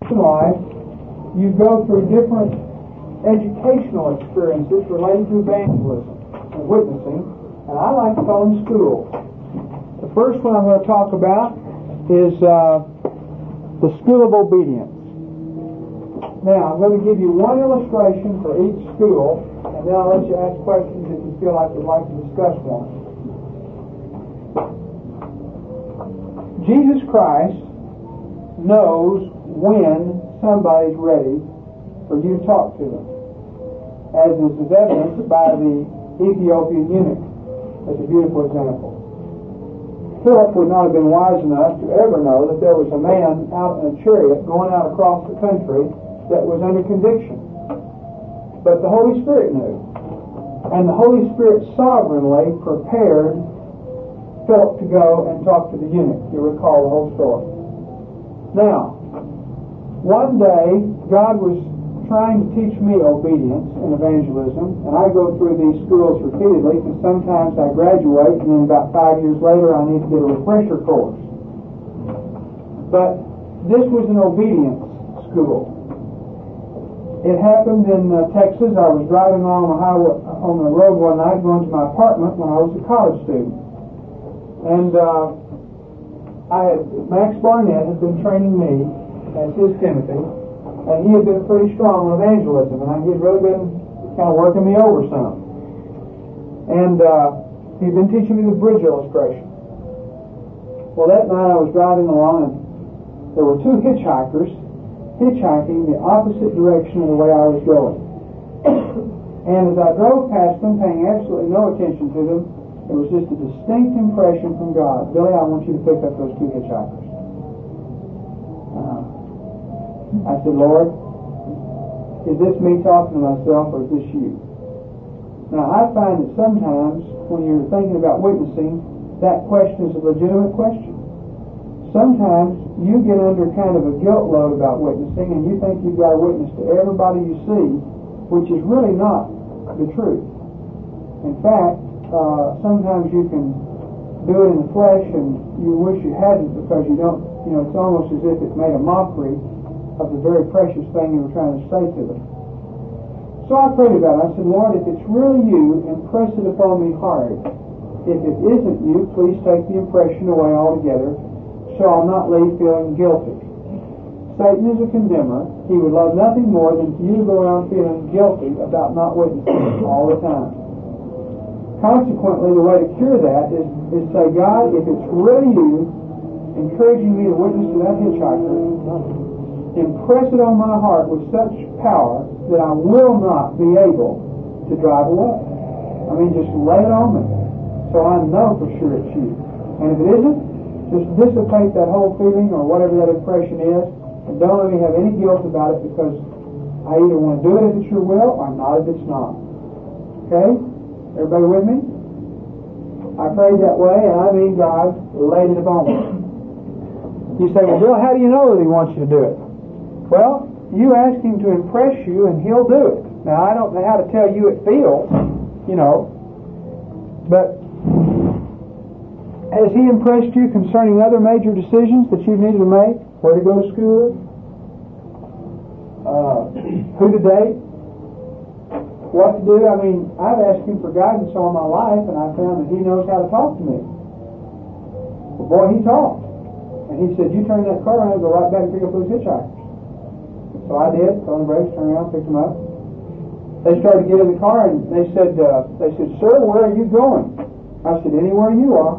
life, you go through different educational experiences related to evangelism and witnessing, and I like to call them schools. The first one I'm going to talk about is the School of Obedience. Now, I'm going to give you one illustration for each school, and then I'll let you ask questions if you feel like you'd like to discuss one. Jesus Christ knows when somebody's ready for you to talk to them, as is evidenced by the Ethiopian eunuch. That's a beautiful example. Philip would not have been wise enough to ever know that there was a man out in a chariot going out across the country that was under conviction. But the Holy Spirit knew. And the Holy Spirit sovereignly prepared Philip to go and talk to the eunuch. You recall the whole story. Now, one day, God was trying to teach me obedience and evangelism, and I go through these schools repeatedly, because sometimes I graduate, and then about 5 years later I need to get a refresher course. But this was an obedience school. It happened in Texas. I was driving along the highway, on the road one night going to my apartment when I was a college student. And Max Barnett had been training me as his Timothy, and he had been pretty strong on evangelism, and he had really been kind of working me over some. And he'd been teaching me the bridge illustration. Well, that night I was driving along, and there were two hitchhikers hitchhiking the opposite direction of the way I was going. And as I drove past them, paying absolutely no attention to them, it was just a distinct impression from God. Billy, I want you to pick up those two hitchhikers. I said, Lord, is this me talking to myself, or is this you? Now, I find that sometimes when you're thinking about witnessing, that question is a legitimate question. Sometimes you get under kind of a guilt load about witnessing, and you think you've got to witness to everybody you see, which is really not the truth. In fact, sometimes you can do it in the flesh, and you wish you hadn't, because you don't, it's almost as if it made a mockery of the very precious thing you were trying to say to them. So I prayed about it. I said, Lord, if it's really you, impress it upon me hard. If it isn't you, please take the impression away altogether, so I'll not leave feeling guilty. Satan is a condemner. He would love nothing more than for you to go around feeling guilty about not witnessing all the time. Consequently, the way to cure that is say, God, if it's really you encouraging me to witness to that hitchhiker, impress it on my heart with such power that I will not be able to drive away. I mean, just lay it on me, so I know for sure it's you. And if it isn't, just dissipate that whole feeling or whatever that impression is, and don't let me have any guilt about it, because I either want to do it if it's your will or not if it's not. Okay? Everybody with me? I prayed that way, and I mean God laid it upon me. You say, well, Bill, how do you know that He wants you to do it? Well, you ask Him to impress you, and He'll do it. Now, I don't know how to tell you it feels, but has He impressed you concerning other major decisions that you've needed to make? Where to go to school? Who to date? What to do? I mean, I've asked Him for guidance all my life, and I found that He knows how to talk to me. Well, boy, He talked. And He said, you turn that car around and go right back and pick up those hitchhikers. So I did. Put on the brakes, turned around, picked them up. They started to get in the car, and they said, sir, where are you going? I said, anywhere you are.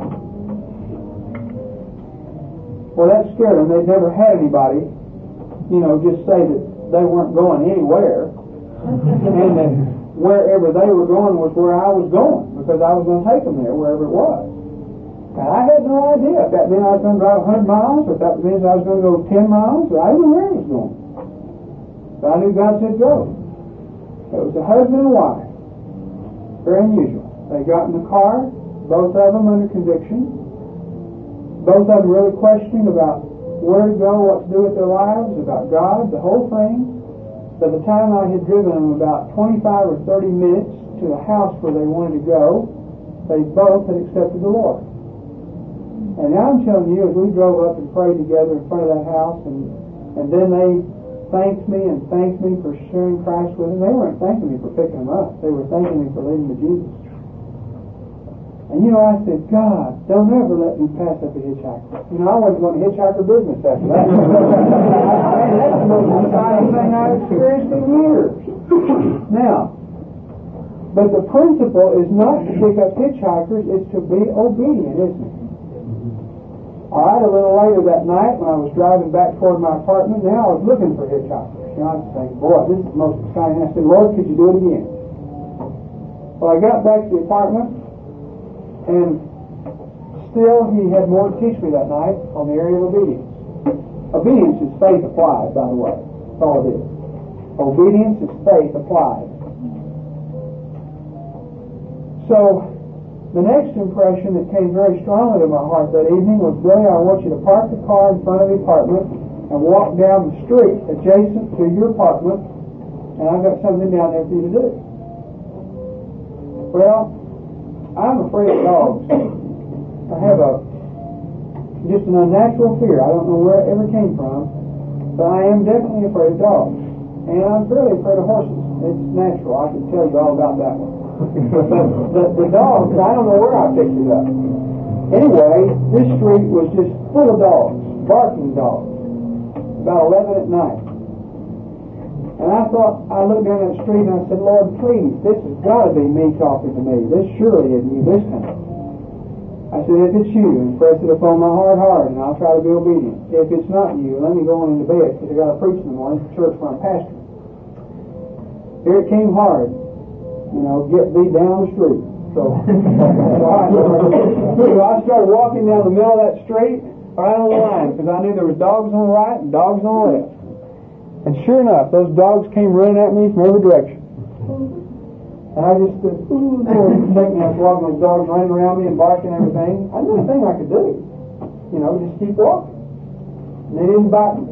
Well, that scared them. They'd never had anybody, just say that they weren't going anywhere. And that wherever they were going was where I was going, because I was going to take them there, wherever it was. And I had no idea if that meant I was going to drive 100 miles, or if that means I was going to go 10 miles. I didn't know where I was going. But I knew God said go. It was a husband and wife. Very unusual. They got in the car, both of them under conviction. Both of them really questioning about where to go, what to do with their lives, about God, the whole thing. By the time I had driven them about 25 or 30 minutes to the house where they wanted to go, they both had accepted the Lord. And now I'm telling you, as we drove up and prayed together in front of that house, and then they thanked me for sharing Christ with them. They weren't thanking me for picking them up. They were thanking me for leading them to Jesus. And I said, God, don't ever let me pass up a hitchhiker. I wasn't going to hitchhiker business after that. Man, that's the most exciting thing I've experienced in years. Now, but the principle is not to pick up hitchhikers, it's to be obedient, isn't it? All right, a little later that night when I was driving back toward my apartment, now I was looking for hitchhikers. I was thinking, boy, this is the most exciting. I said, Lord, could you do it again? Well, I got back to the apartment, and still he had more to teach me that night on the area of obedience. Obedience is faith applied, by the way. That's all it is. Obedience is faith applied. So, the next impression that came very strongly to my heart that evening was, Billy, I want you to park the car in front of the apartment and walk down the street adjacent to your apartment, and I've got something down there for you to do. Well, I'm afraid of dogs. I have just an unnatural fear. I don't know where it ever came from, but I am definitely afraid of dogs. And I'm fairly afraid of horses. It's natural. I can tell you all about that one. But the dogs, I don't know where I picked it up. Anyway, this street was just full of dogs, barking dogs, about 11 at night. And I looked down that street and I said, Lord, please, this has got to be me talking to me. This surely isn't you this time. I said, if it's you, impress it upon my heart, and I'll try to be obedient. If it's not you, let me go on into bed, because I've got to preach in the morning at the church where I'm pastoring. Here it came hard. Get thee down the street. So I started walking down the middle of that street, right on the line, because I knew there was dogs on the right and dogs on the left. And sure enough, those dogs came running at me from every direction. And I just stood, Lord, protect me. I was walking, those dogs running around me and barking and everything. I didn't know anything I could do. Just keep walking. And they didn't bite me.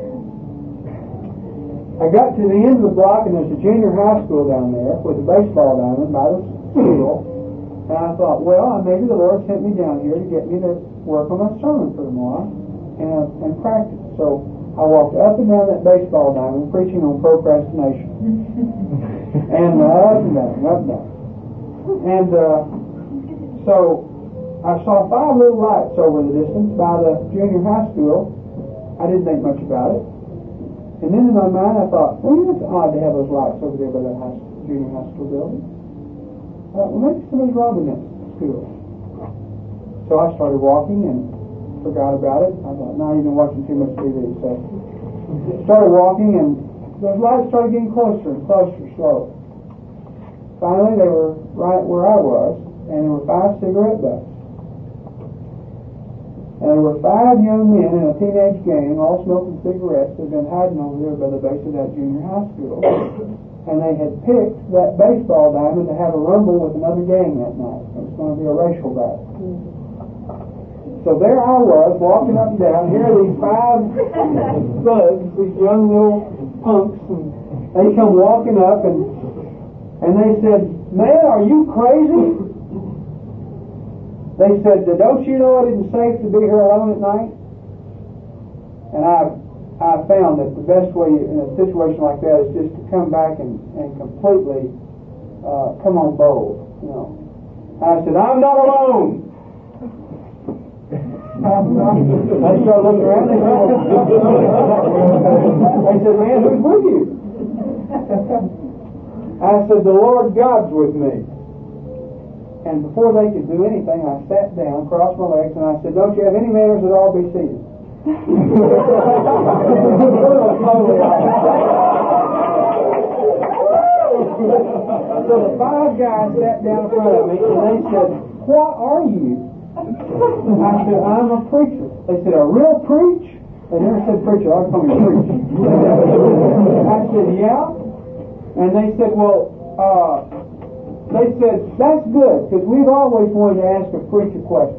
I got to the end of the block, and there's a junior high school down there with a baseball diamond by the school. And I thought, well, maybe the Lord sent me down here to get me to work on my sermon for tomorrow and practice. So I walked up and down that baseball diamond preaching on procrastination. And up and down, up and down. And so I saw 5 little lights over the distance by the junior high school. I didn't think much about it. And then in my mind I thought, well, it's odd to have those lights over there by that junior high school building. Well, maybe somebody's robbing that school. So I started walking and forgot about it. I thought, no, you've been watching too much TV. So started walking, and those lights started getting closer and closer slowly. Finally, they were right where I was, and there were 5 cigarette butts. And there were 5 young men in a teenage gang, all smoking cigarettes, that had been hiding over there by the base of that junior high school. And they had picked that baseball diamond to have a rumble with another gang that night. It was going to be a racial battle. So there I was, walking up and down. Here are these 5 thugs, these young little punks, and they come walking up, and they said, man, are you crazy? They said, don't you know it isn't safe to be here alone at night? And I found that the best way in a situation like that is just to come back and completely come on bold. I said, I'm not alone. I started looking around. They said, man, who's with you? I said, the Lord God's with me. And before they could do anything, I sat down, crossed my legs, and I said, don't you have any manners at all? Be seated. So the 5 guys sat down in front of me, and they said, what are you? I said, I'm a preacher. They said, a real preach? They never said preacher, I call me preach. I said, yeah. And they said, they said, that's good, because we've always wanted to ask a preacher question.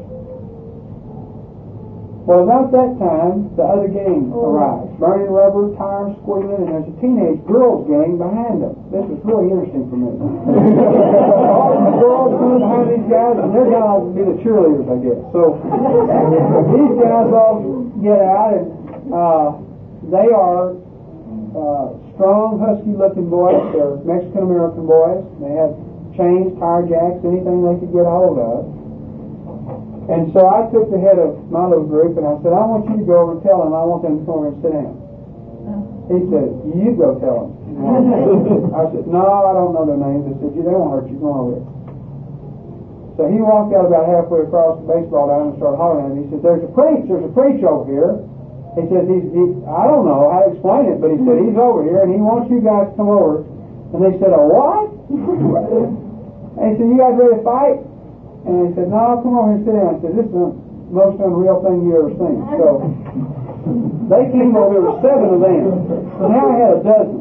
Well, about that time, the other gang arrived. Burning rubber, tires squealing, and there's a teenage girls gang behind them. This was really interesting for me. All the girls coming behind these guys, and they're going to be the cheerleaders, I guess. So these guys all get out, and they are strong, husky-looking boys. They're Mexican-American boys. They had chains, tire jacks, anything they could get a hold of. And so I took the head of my little group and I said, I want you to go over and tell them I want them to come over and sit down. He said, you go tell them. I said, no, I don't know their names. I said, they won't hurt you. Come on over there. So he walked out about halfway across the baseball diamond and started hollering at me. He said, there's a preach over here. He says, I don't know how to explain it, but he said, he's over here and he wants you guys to come over. And they said, a what? And he said, you guys ready to fight? And he said, no, come over here and sit down. I said, this is the most unreal thing you ever seen. So they came over, there were 7 of them. So now I had a dozen.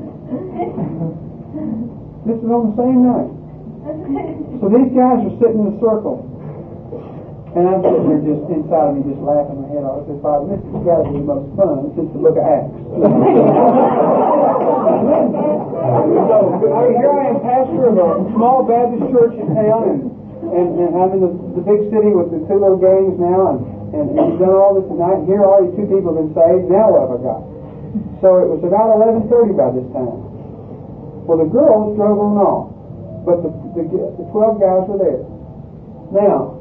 This is on the same night. So these guys are sitting in a circle. And I'm sitting there just inside of me just laughing my head off. I said, Father, this has got to be the most fun since the book of Acts. So here I am, pastor of a small Baptist church in town, and I'm in the big city with the 2 little gangs now, and we've done all this tonight, and here already 2 people have been saved. Now what have I got? So it was about 11:30 by this time. Well, the girls drove on off, but the 12 guys were there. Now,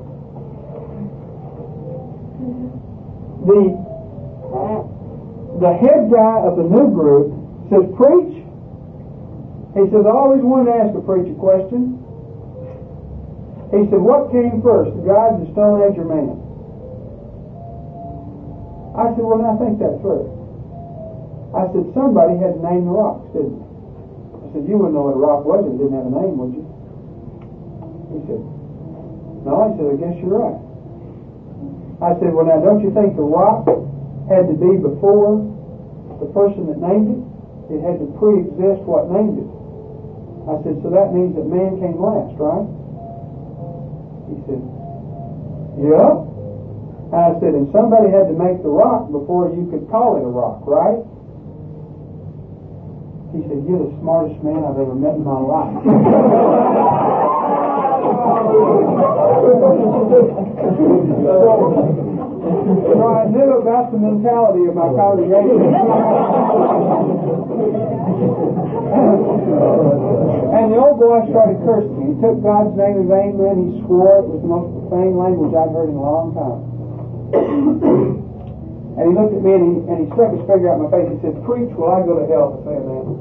the head guy of the new group says, preach. He says, I always wanted to ask a preacher question. He said, what came first, the God, the Stone Age, or man? I said, well, now think that through. I said, somebody had to name the rocks, didn't they? I said, you wouldn't know what a rock was if it didn't have a name, would you? He said, no. I said, I guess you're right. I said, well, now, don't you think the rock had to be before the person that named it? It had to pre-exist what named it. I said, so that means that man came last, right? He said, yeah. And I said, and somebody had to make the rock before you could call it a rock, right? He said, you're the smartest man I've ever met in my life. So I knew about the mentality of my congregation. And the old boy started cursing me. He took God's name in vain, man. He swore. It was the most profane language I'd heard in a long time. And he looked at me and he stuck his finger out my face. He said, preach, will I go to hell for saying that?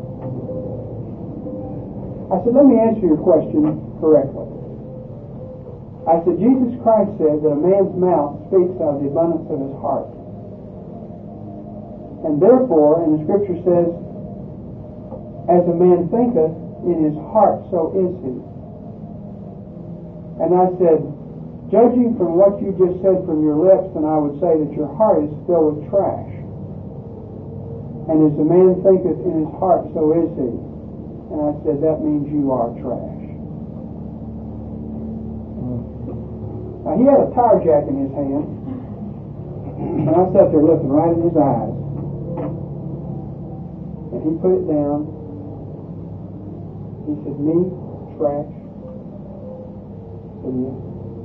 I said, let me answer your question correctly. I said, Jesus Christ said that a man's mouth speaks out of the abundance of his heart. And therefore, and the scripture says, as a man thinketh in his heart, so is he. And I said, judging from what you just said from your lips, then I would say that your heart is filled with trash. And as a man thinketh in his heart, so is he. And I said, that means you are trash. Now, he had a tire jack in his hand, and I sat there looking right in his eyes. And he put it down. He said, me? Trash? I said, yeah.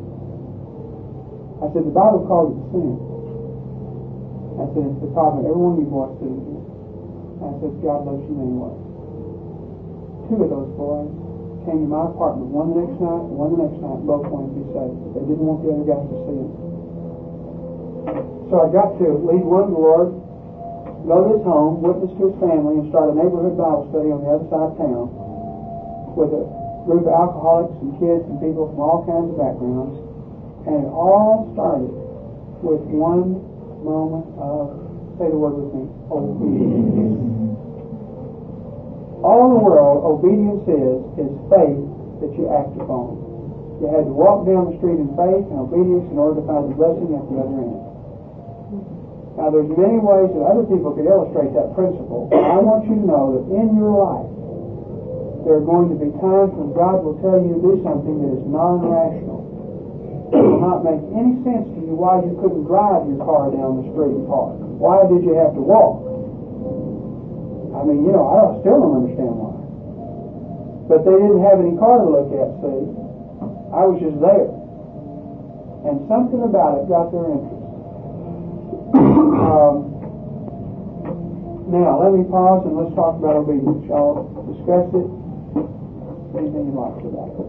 I said, the Bible calls it sin. I said, it's the problem every one of you boys sitting here. I said, God loves you anyway. 2 of those boys came to my apartment, one the next night and one the next night, both wanted to be saved. They didn't want the other guys to see them. So I got to lead one to the Lord, go to his home, witness to his family, and start a neighborhood Bible study on the other side of town with a group of alcoholics and kids and people from all kinds of backgrounds. And it all started with one moment of, say the word with me, obedience. All in the world, obedience is faith that you act upon. You had to walk down the street in faith and obedience in order to find the blessing at the other end. Now, there's many ways that other people could illustrate that principle. But I want you to know that in your life, there are going to be times when God will tell you to do something that is non-rational. It will not make any sense to you why you couldn't drive your car down the street and park. Why did you have to walk? I mean, I still don't understand why. But they didn't have any car to look at, see. I was just there. And something about it got their interest. Now, let me pause and let's talk about obedience. Y'all discuss it. Anything you'd like about it?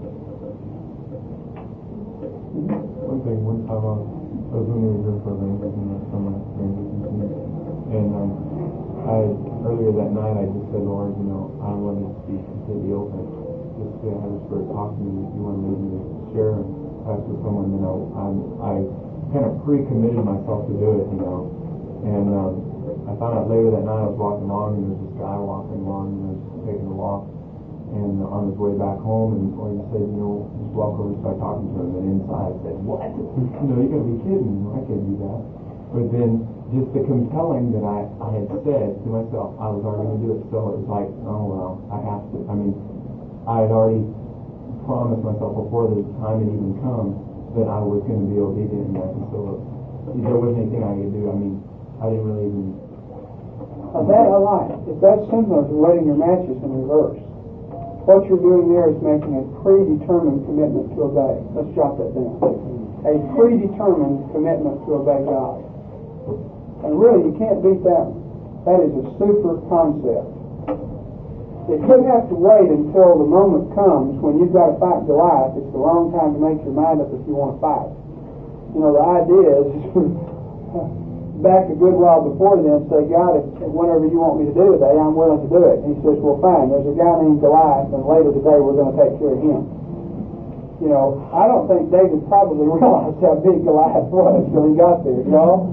One time I was in the reserve for Rangers and from my Rangers and earlier that night I just said, Lord, I want to be completely open. Just to have the Spirit talk to me. If you want to lead me to share perhaps with someone, I kind of pre-committed myself to do it, And I found out later that night I was walking along and there was this guy walking along and I was taking a walk. And on his way back home, and he said, just walk over and start talking to him. And inside I said, what? You got to be kidding. I can't do that. But then just the compelling that I had said to myself, I was already going to do it. So it was like, oh, well, I have to. I had already promised myself before the time had even come that I was going to be obedient in that. And so there wasn't anything I could do. I didn't really even... That I like. If that's similar to letting your matches in reverse. What you're doing there is making a predetermined commitment to obey. Let's jot that down. A predetermined commitment to obey God. And really, you can't beat that one. That is a super concept. If you have to wait until the moment comes when you've got to fight Goliath, it's the wrong time to make your mind up if you want to fight. The idea is back a good while before then, say, God, if whatever you want me to do today, I'm willing to do it. And he says, well, fine, there's a guy named Goliath, and later today we're going to take care of him. I don't think David probably realized how big Goliath was when he got there,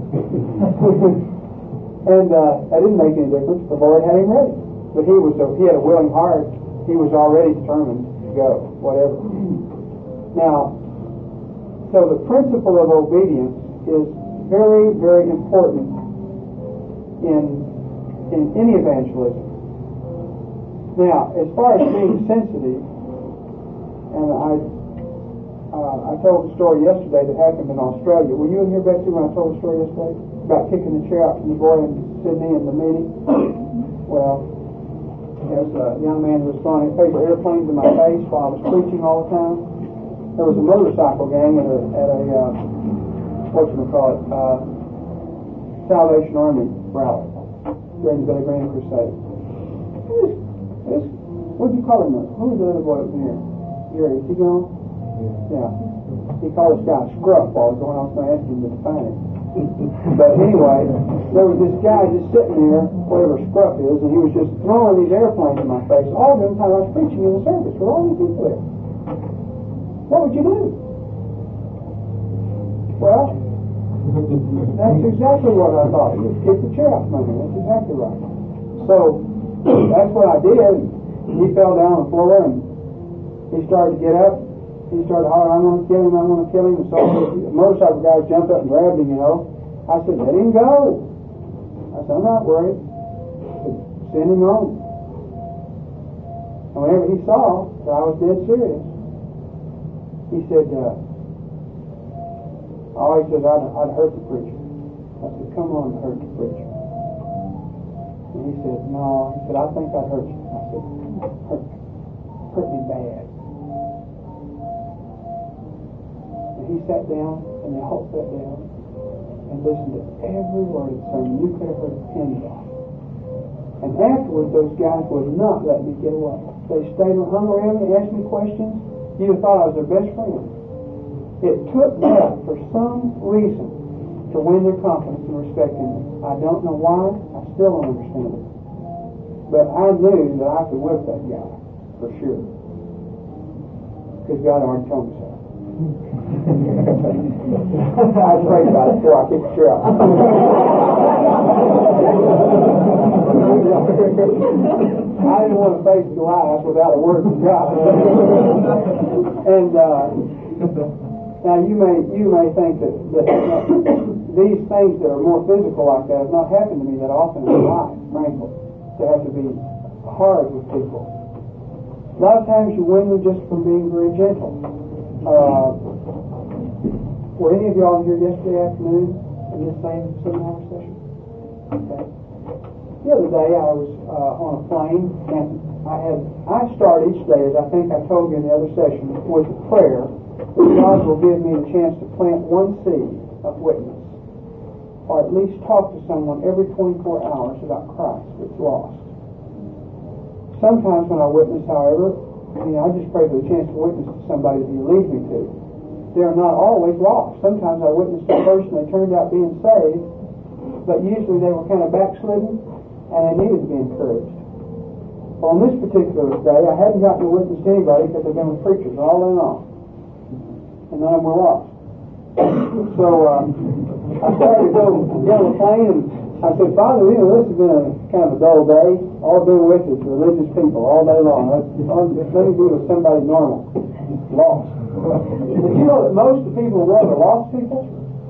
And that didn't make any difference. The Lord had him ready. But he had a willing heart. He was already determined to go, whatever. Now, so the principle of obedience is very, very important in any evangelism. Now, as far as being sensitive, and I told the story yesterday that happened in Australia. Were you in here, Betsy, when I told the story yesterday about kicking the chair out from the boy in Sydney in the meeting? Well, there's a young man who was throwing paper airplanes in my face while I was preaching all the time. There was a motorcycle gang at a Salvation Army rally during the Billy Graham Crusade. What did you call him? Who was the other boy up here? Gary, is he gone? Yeah. He called this guy Scruff while I was going on, so I asked him to define it. But anyway, there was this guy just sitting there, whatever Scruff is, and he was just throwing these airplanes in my face all the time I was preaching in the service with all these people there. What would you do? Well, that's exactly what I thought. You just kick the chair out from under me. That's exactly right. So, that's what I did. He fell down on the floor and he started to get up. He started hollering, I'm going to kill him, I'm going to kill him. And so the motorcycle guys jumped up and grabbed him, I said, let him go. I said, I'm not worried. I said, send him home. And whenever he saw that I was dead serious, he said, he says, I'd hurt the preacher. I said, come on, hurt the preacher. And he said, no. He said, I think I'd hurt you. I said, hurt me bad. And he sat down, and they all sat down, and listened to every word of the sermon. You could have heard a pin drop. And afterwards, those guys would not let me get away. They stayed and hung around me, asked me questions. You'd have thought I was their best friend. It took that for some reason to win their confidence and respect in me. I don't know why. I still don't understand it. But I knew that I could whip that guy, for sure. Because God already told me so. I prayed about it before I kicked the chair out. I didn't want to face Goliath without a word from God. And now you may think that these things that are more physical like that have not happened to me that often in life, frankly. To have to be hard with people. A lot of times you win them just from being very gentle. Were any of y'all here yesterday afternoon in this same seminar session? Okay. The other day I was on a plane, and I start each day, as I think I told you in the other session, with a prayer that God will give me the chance to plant one seed of witness. or at least talk to someone every 24 hours about Christ that's lost. Sometimes when I witness, however, I just pray for the chance to witness to somebody that He leads me to. They're not always lost. Sometimes I witness to a person that turned out being saved, but usually they were kind of backslidden and they needed to be encouraged. Well, on this particular day, I hadn't gotten to witness to anybody because I've been with preachers all day long, and none of them were lost. So I started to go get on the plane, and I said, Father, this has been a kind of a dull day. All I've been with is religious people all day long. Let me be with somebody normal, lost. Did you know that most of the people in the world are lost people?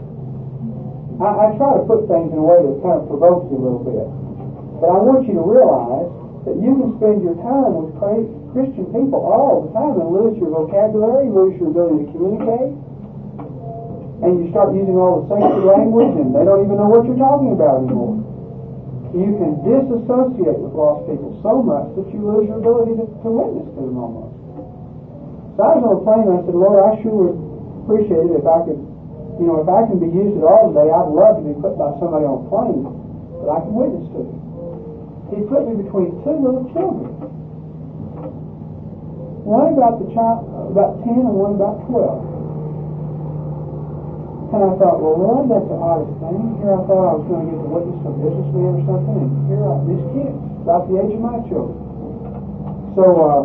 I try to put things in a way that kind of provokes you a little bit. But I want you to realize that you can spend your time with Christian people all the time and lose your vocabulary, lose your ability to communicate, and you start using all the sacred language and they don't even know what you're talking about anymore. You can disassociate with lost people so much that you lose your ability to witness to them almost. So I was on the plane and I said, Lord, I sure would appreciate it if I could, if I can be used at all today, I'd love to be put by somebody on a plane that I can witness to. He put me between two little children. One about 10 and one about 12. And I thought, well, Lord, that's the oddest thing. Here I thought I was going to get to witness to a businessman or something, and here are these kids, about the age of my children. So,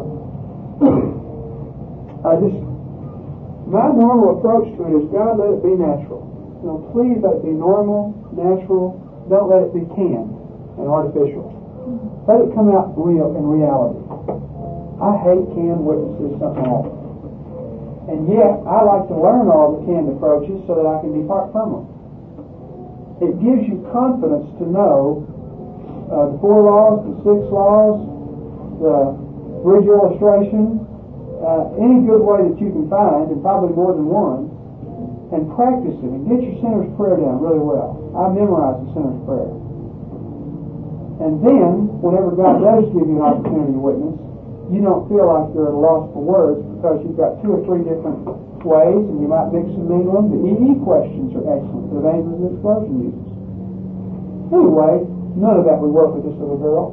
my normal approach to it is, God, let it be natural. Please let it be normal, natural. Don't let it be canned and artificial. Let it come out real in reality. I hate canned witnesses something awful. And yet, I like to learn all the canned approaches so that I can depart from them. It gives you confidence to know the 4 laws, the 6 laws, the bridge illustration, any good way that you can find, and probably more than one, and practice it and get your sinner's prayer down really well. I memorize the sinner's prayer. And then, whenever God does give you an opportunity to witness, you don't feel like you're at a loss for words because you've got 2 or 3 different ways, and you might mix and mingle them. The EE questions are excellent that Evangelism Explosion uses. Anyway, none of that would work with this little girl.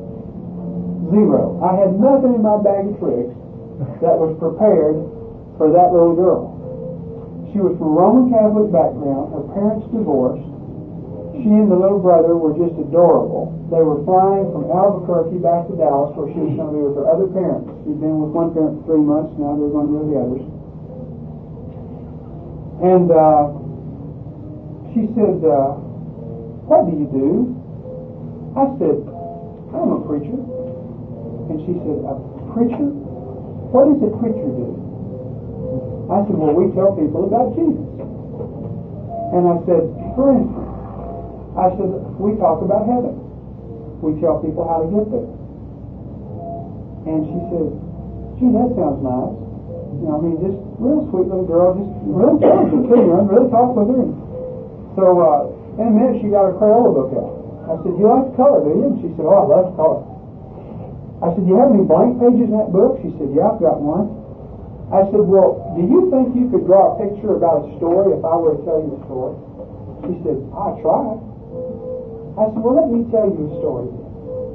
0. I had nothing in my bag of tricks that was prepared for that little girl. She was from a Roman Catholic background. Her parents divorced. She and the little brother were just adorable. They were flying from Albuquerque back to Dallas, where she was going to be with her other parents. She'd been with one parent for 3 months, now they were going to be with the others. And she said, what do you do? I said, I'm a preacher. And she said, a preacher? What does a preacher do? I said, well, we tell people about Jesus. And I said, for instance, we talk about heaven. We tell people how to get there. And she said, gee, that sounds nice. Just real sweet little girl, just real intelligent too, really talk with her. And so, in a minute, she got her Crayola book out. I said, you like to color, do you? And she said, oh, I love to color. I said, do you have any blank pages in that book? She said, yeah, I've got one. I said, well, do you think you could draw a picture about a story if I were to tell you a story? She said, I'll try. I said, well, let me tell you a story then.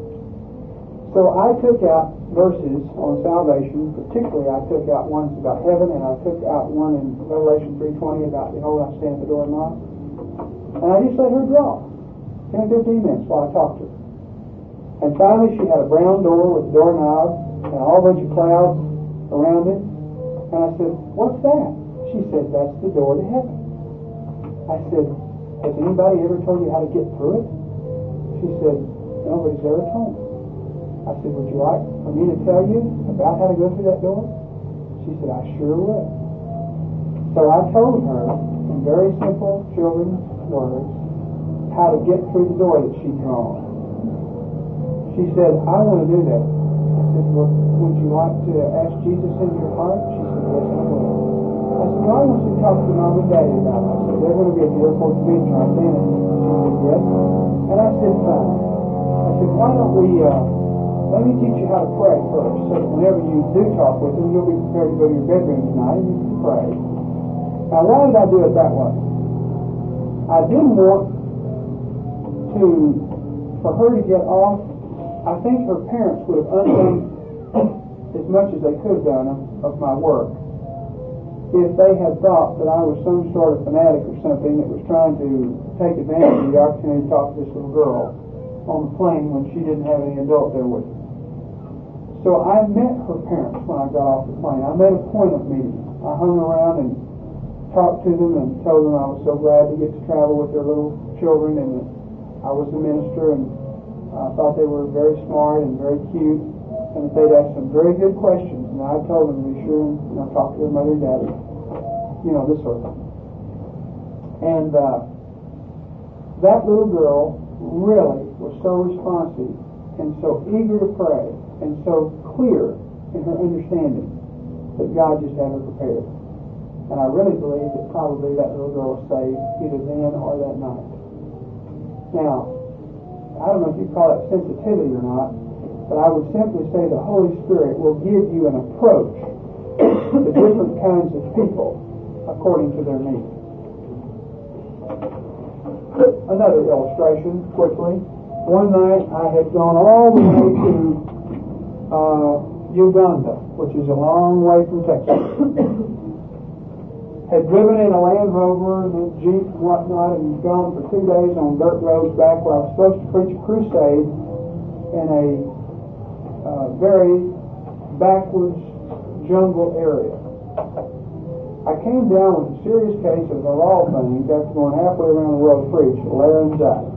So I took out verses on salvation. Particularly, I took out ones about heaven, and I took out one in Revelation 3:20 about, behold, I stand at the door and knock. And I just let her draw 10 or 15 minutes while I talked to her. And finally, she had a brown door with a doorknob and a whole bunch of clouds around it. And I said, what's that? She said, that's the door to heaven. I said, has anybody ever told you how to get through it? She said, nobody's ever told me. I said, would you like for me to tell you about how to go through that door? She said, I sure would. So I told her, in very simple children's words, how to get through the door that she'd drawn. She said, I want to do that. I said, well, would you like to ask Jesus into your heart? She said, yes, I will. I said, well, I want you to talk to Mom and Daddy about it. I said, they're going to be at the airport to meet you, aren't they? And she said, yes. And I said, fine. I said, why don't we, let me teach you how to pray first, so that whenever you do talk with them, you'll be prepared to go to your bedroom tonight and you can pray. Now, why did I do it that way? I didn't want for her to get off, I think her parents would have undone as much as they could have done of my work if they had thought that I was some sort of fanatic or something that was trying to take advantage of the opportunity to talk to this little girl on the plane when she didn't have any adult there with her. So I met her parents when I got off the plane. I made a point of meeting them. I hung around and talked to them and told them I was so glad to get to travel with their little children and that I was the minister, and I thought they were very smart and very cute and that they'd ask some very good questions, and I told them to be sure and talk to their mother and daddy, this sort of thing. And that little girl really was so responsive and so eager to pray and so clear in her understanding that God just had her prepared. And I really believe that probably that little girl was saved either then or that night. Now, I don't know if you call it sensitivity or not, but I would simply say the Holy Spirit will give you an approach to different kinds of people according to their needs. Another illustration, quickly. One night I had gone all the way to Uganda, which is a long way from Texas. Had driven in a Land Rover and a Jeep and whatnot, and gone for 2 days on dirt roads back where I was supposed to preach a crusade in a very backwoods jungle area. I came down with a serious case of all things after going halfway around the world to preach, laryngitis.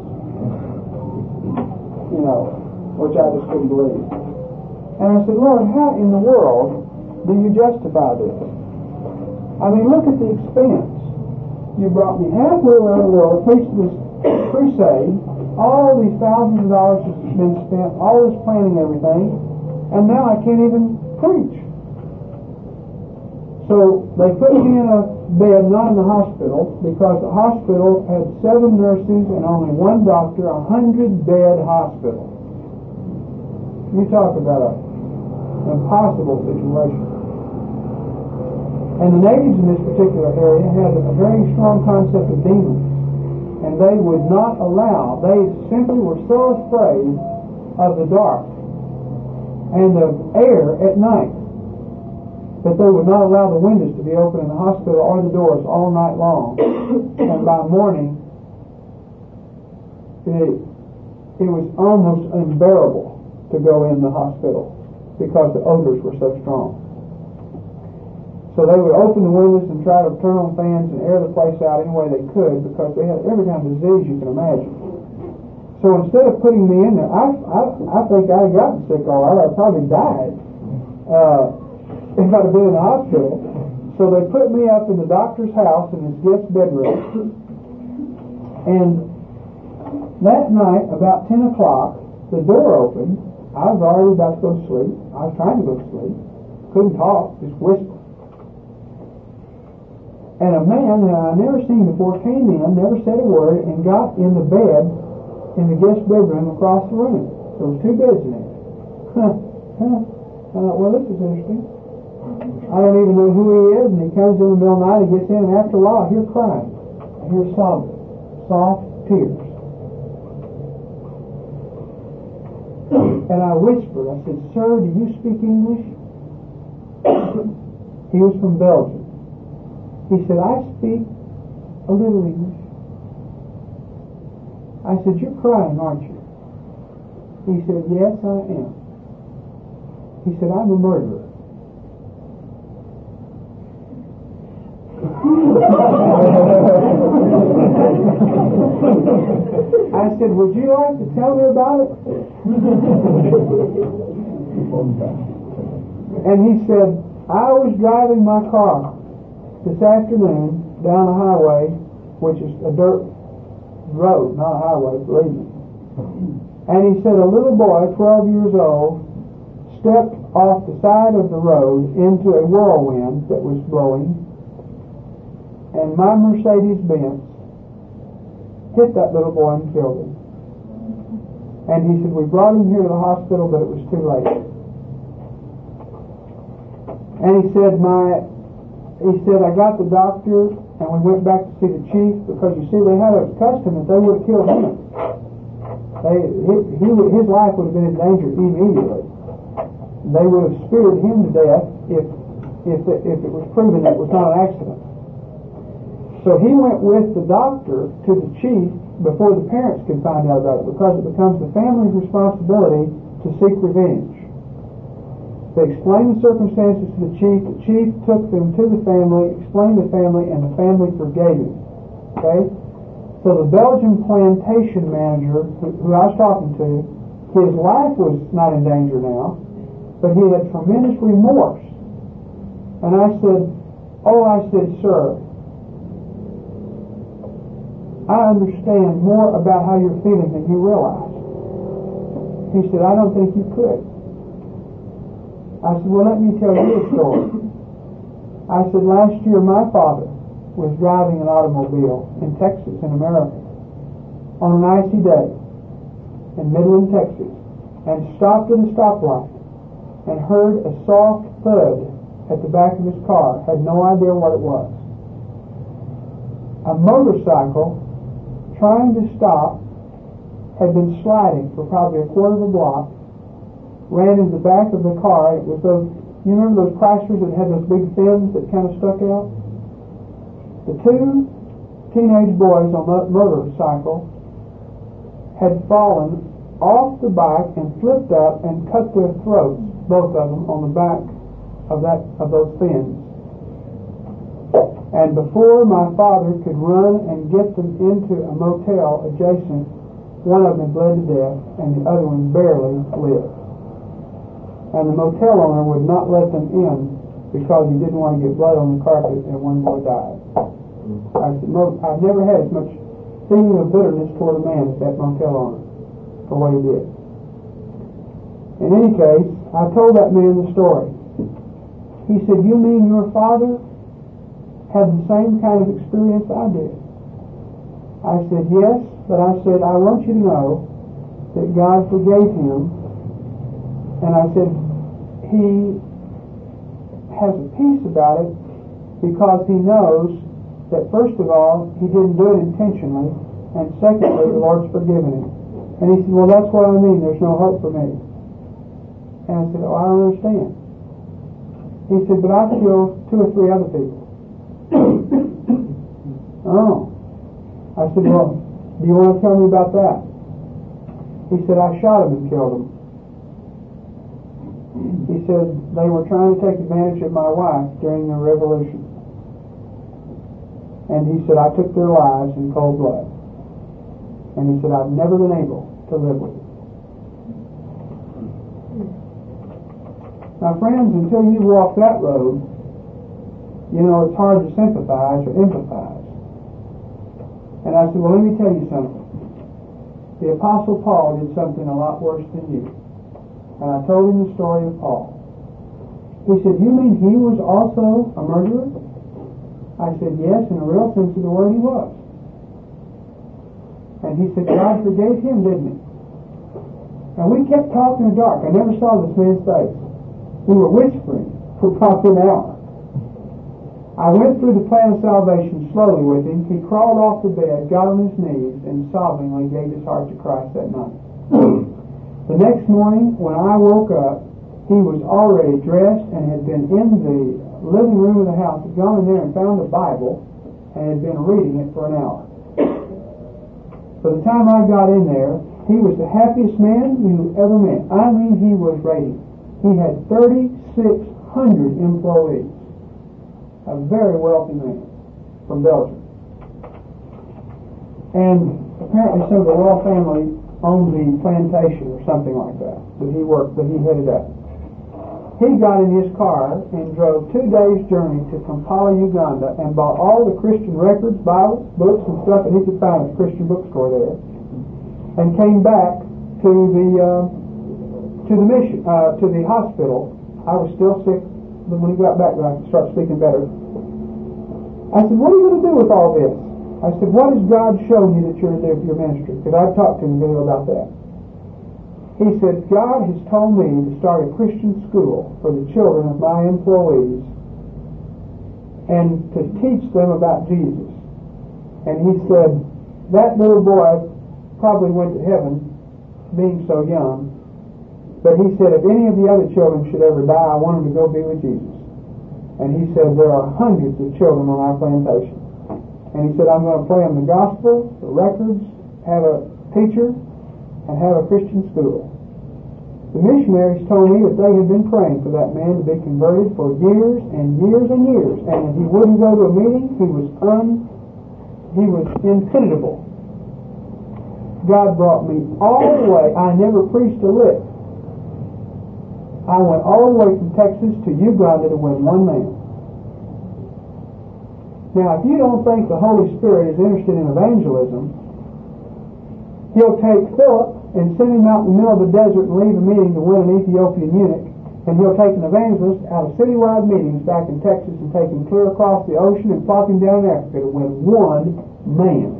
Which I just couldn't believe. And I said, Lord, how in the world do you justify this? I mean, look at the expense. You brought me halfway around the world, preached this crusade, all these thousands of dollars have been spent, all this planning, everything, and now I can't even preach. So they put me in a bed, not in the hospital, because the hospital had 7 nurses and only 1 doctor, 100-bed hospital. You talk about an impossible situation. And the natives in this particular area had a very strong concept of demons. And they would not allow, they simply were so afraid of the dark and of air at night that they would not allow the windows to be open in the hospital or the doors all night long. And by morning, it was almost unbearable to go in the hospital because the odors were so strong. So they would open the windows and try to turn on fans and air the place out any way they could because they had every kind of disease you can imagine. So instead of putting me in there, I think I had gotten sick all right. I probably died if I'd have been in the hospital. So they put me up in the doctor's house in his guest bedroom. And that night, about 10 o'clock, the door opened. I was already about to go to sleep. I was trying to go to sleep. Couldn't talk, just whisper. And a man that I never seen before came in, never said a word, and got in the bed in the guest bedroom across the room. There was 2 beds in there. Well, this is interesting. I don't even know who he is, and he comes in the middle of the night, he gets in, and after a while I hear crying. I hear sobbing. Soft tears. And I whispered, I said, "Sir, do you speak English?" He was from Belgium. He said, "I speak a little English." I said, "You're crying, aren't you?" He said, "Yes, I am." He said, "I'm a murderer." I said, "Would you like to tell me about it?" And he said, "I was driving my car this afternoon down a highway, which is a dirt road, not a highway, believe me." And he said a little boy, 12 years old, stepped off the side of the road into a whirlwind that was blowing, and my Mercedes-Benz hit that little boy and killed him. And he said, "We brought him here to the hospital, but it was too late." And he said, "I got the doctor, and we went back to see the chief, because you see, they had a custom that they would have killed him. His life would have been in danger immediately. They would have speared him to death if it was proven that it was not an accident. So he went with the doctor to the chief before the parents could find out about it, because it becomes the family's responsibility to seek revenge. They explained the circumstances to the chief took them to the family, explained the family, and the family forgave him. Okay? So the Belgian plantation manager, who I was talking to, his life was not in danger now, but he had tremendous remorse. And I said, sir, I understand more about how you're feeling than you realize. He said, I don't think you could. I said, well, let me tell you a story. I said, last year my father was driving an automobile in Texas, in America, on an icy day in Midland, Texas, and stopped at a stoplight and heard a soft thud at the back of his car. Had no idea what it was. A motorcycle trying to stop had been sliding for probably a quarter of a block, ran into the back of the car. It was those, you remember those Chryslers that had those big fins that kind of stuck out? The two teenage boys on that motorcycle had fallen off the bike and flipped up and cut their throats, both of them, on the back of those fins. And before my father could run and get them into a motel adjacent, one of them had bled to death and the other one barely lived. And the motel owner would not let them in because he didn't want to get blood on the carpet, and one boy died. I said, I've never had as much feeling of bitterness toward a man as that motel owner for what he did. In any case, I told that man the story. He said, you mean your father had the same kind of experience I did? I said, yes, but I said, I want you to know that God forgave him. And I said, he has a peace about it because he knows that, first of all, he didn't do it intentionally, and secondly, the Lord's forgiven him. And he said, well, that's what I mean, there's no hope for me. And I said, oh, I don't understand. He said, but I killed 2 or 3 other people. Oh. I said, well, do you want to tell me about that? He said, I shot him and killed him. He said, they were trying to take advantage of my wife during the revolution. And he said, I took their lives in cold blood. And he said, I've never been able to live with it. Now, friends, until you walk that road, you know, it's hard to sympathize or empathize. And I said, well, let me tell you something. The Apostle Paul did something a lot worse than you. And I told him the story of Paul. He said, you mean he was also a murderer? I said, yes, in a real sense of the word he was. And he said, God forgave him, didn't he? And we kept talking in the dark. I never saw this man's face. We were whispering for probably an hour. I went through the plan of salvation slowly with him. He crawled off the bed, got on his knees, and sobbingly gave his heart to Christ that night. The next morning, when I woke up, he was already dressed and had been in the living room of the house, had gone in there and found a Bible, and had been reading it for an hour. By the time I got in there, he was the happiest man you ever met. I mean, he was radiant. He had 3,600 employees. A very wealthy man from Belgium. And apparently some of the royal family owned the plantation or something like that that he headed up. He got in his car and drove 2 days' journey to Kampala, Uganda, and bought all the Christian records, Bibles, books, and stuff that he could find at a Christian bookstore there, and came back to the mission, to the hospital. I was still sick. But when he got back, I could start speaking better. I said, what are you going to do with all this? I said, what has God shown you that you're to do for your ministry? Because I've talked to him a little about that. He said, God has told me to start a Christian school for the children of my employees and to teach them about Jesus. And he said, that little boy probably went to heaven being so young, but he said, if any of the other children should ever die, I want them to go be with Jesus. And he said, there are hundreds of children on our plantation. And he said, I'm going to play them the gospel, the records, have a teacher, and have a Christian school. The missionaries told me that they had been praying for that man to be converted for years and years and years. And if he wouldn't go to a meeting, he was impenetrable. God brought me all the way. I never preached a lick. I went all the way from Texas to Uganda to win one man. Now, if you don't think the Holy Spirit is interested in evangelism, He'll take Philip and send him out in the middle of the desert and leave a meeting to win an Ethiopian eunuch, and He'll take an evangelist out of citywide meetings back in Texas and take him clear across the ocean and plop him down in Africa to win one man.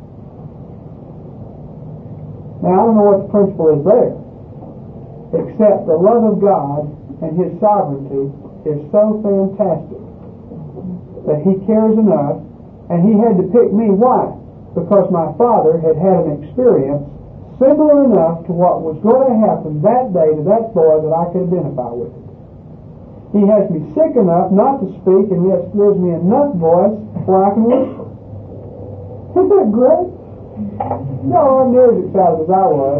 Now, I don't know what the principle is there, except the love of God and His sovereignty is so fantastic that He cares enough, and He had to pick me. Why? Because my father had had an experience similar enough to what was going to happen that day to that boy that I could identify with it. He has me sick enough not to speak, and yet gives me enough voice where I can whisper. Isn't that great? No, I'm near as excited as I was.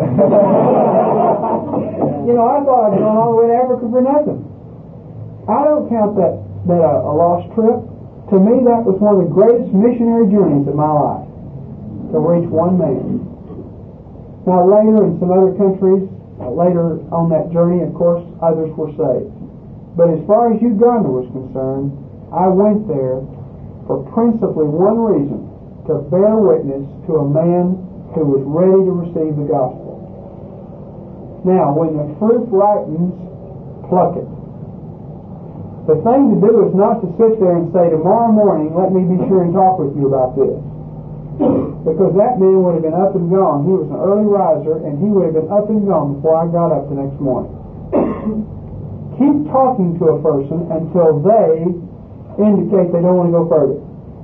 I thought I'd gone all the way to Africa for nothing. I don't count that a lost trip. To me, that was one of the greatest missionary journeys of my life, to reach one man. Now, later in some other countries, later on that journey, of course, others were saved. But as far as Uganda was concerned, I went there for principally one reason: to bear witness to a man who was ready to receive the gospel. Now, when the fruit ripens, pluck it. The thing to do is not to sit there and say, tomorrow morning, let me be sure and talk with you about this. Because that man would have been up and gone. He was an early riser, and he would have been up and gone before I got up the next morning. Keep talking to a person until they indicate they don't want to go further.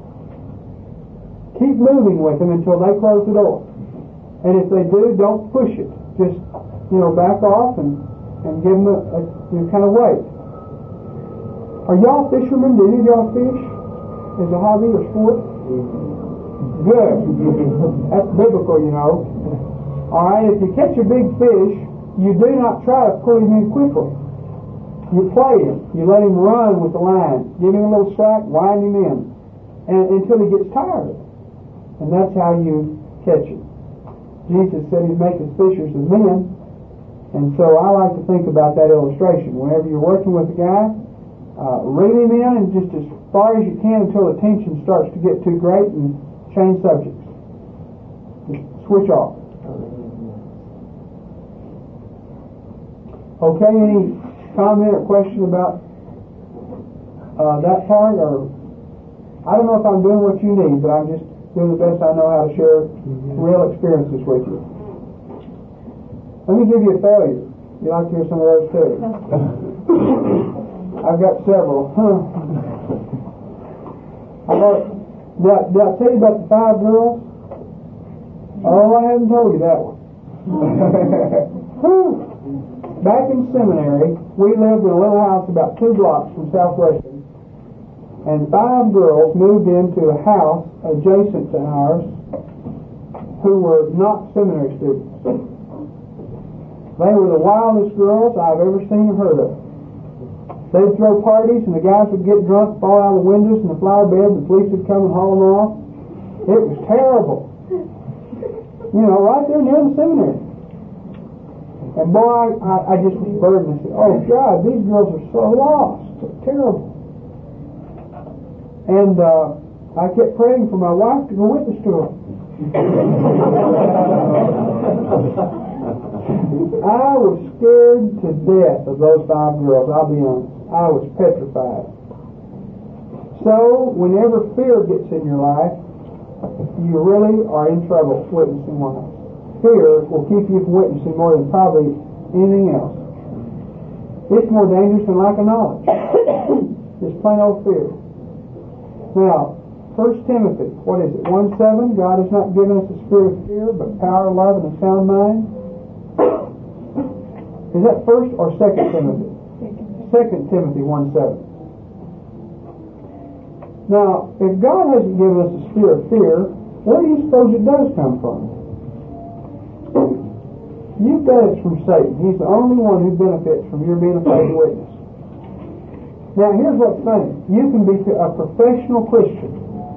Keep moving with them until they close the door. And if they do, don't push it. Just, back off and give them a kind of wait. Are y'all fishermen? Do any of y'all fish as a hobby or sport? Good. That's biblical, Alright, if you catch a big fish, you do not try to pull him in quickly. You play him. You let him run with the line. Give him a little slack, wind him in, until he gets tired. And that's how you catch him. Jesus said He'd make us fishers of men. And so I like to think about that illustration. Whenever you're working with a guy, reel him in and just as far as you can until the tension starts to get too great, and change subjects. Just switch off. Okay, any comment or question about that part? Or I don't know if I'm doing what you need, but I'm just doing the best I know how to share real experiences with you. Let me give you a failure. You like to hear some of those too? I've got several. Did I tell you about the 5 girls? Oh, I haven't told you that one. Back in seminary, we lived in a little house about 2 blocks from Southwestern, and 5 girls moved into a house adjacent to ours who were not seminary students. They were the wildest girls I've ever seen or heard of. They'd throw parties, and the guys would get drunk, fall out of the windows in the flower bed, and the police would come and haul them off. It was terrible. Right there near the seminary. And boy, I just was burdened. I said, oh God, these girls are so lost. It's terrible. And I kept praying for my wife to go witness to them. I was scared to death of those 5 girls, I'll be honest. I was petrified. So, whenever fear gets in your life, you really are in trouble witnessing wise. Fear will keep you from witnessing more than probably anything else. It's more dangerous than lack of knowledge. It's plain old fear. Now, 1 Timothy, what is it? 1:7, God has not given us a spirit of fear, but power, love, and a sound mind. Is that 1 or 2 Timothy? 2 Timothy 1:7. Now, if God hasn't given us a spirit of fear, where do you suppose it does come from? You bet it's from Satan. He's the only one who benefits from your being afraid to witness. Now, here's what's funny. You can be a professional Christian.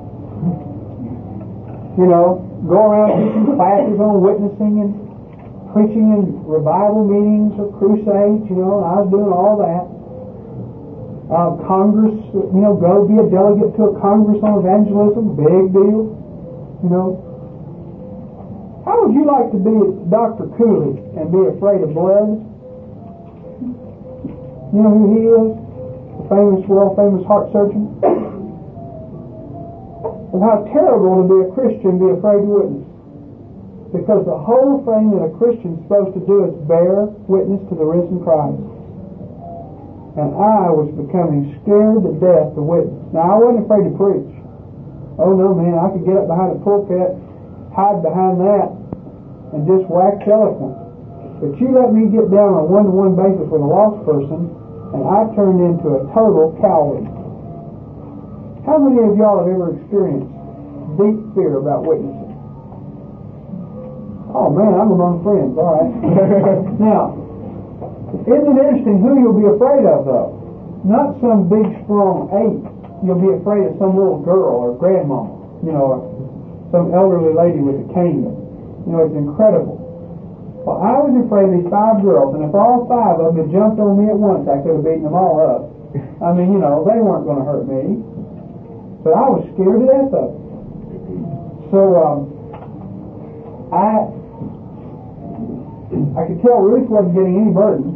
You know, go around teaching classes on witnessing and preaching in revival meetings or crusades, you know, and I was doing all that. Congress, you know, go be a delegate to a Congress on evangelism, big deal. You know, how would you like to be Dr. Cooley and be afraid of blood? You know who he is? The famous, world-famous heart surgeon? And how terrible to be a Christian, be afraid to witness. Because the whole thing that a Christian's supposed to do is bear witness to the risen Christ. And I was becoming scared to death to witness. Now, I wasn't afraid to preach. Oh, no, man, I could get up behind the pulpit, hide behind that, and just wax eloquent. But you let me get down on a one-to-one basis with a lost person, and I turned into a total coward. How many of y'all have ever experienced deep fear about witnessing? Oh, man, I'm among friends, all right. Now, isn't it interesting who you'll be afraid of, though? Not some big, strong ape. You'll be afraid of some little girl or grandma, you know, or some elderly lady with a cane. You know, it's incredible. Well, I was afraid of these 5 girls, and if all 5 of them had jumped on me at once, I could have beaten them all up. I mean, you know, they weren't going to hurt me. But I was scared to death of them. So, I could tell Ruth wasn't getting any burden.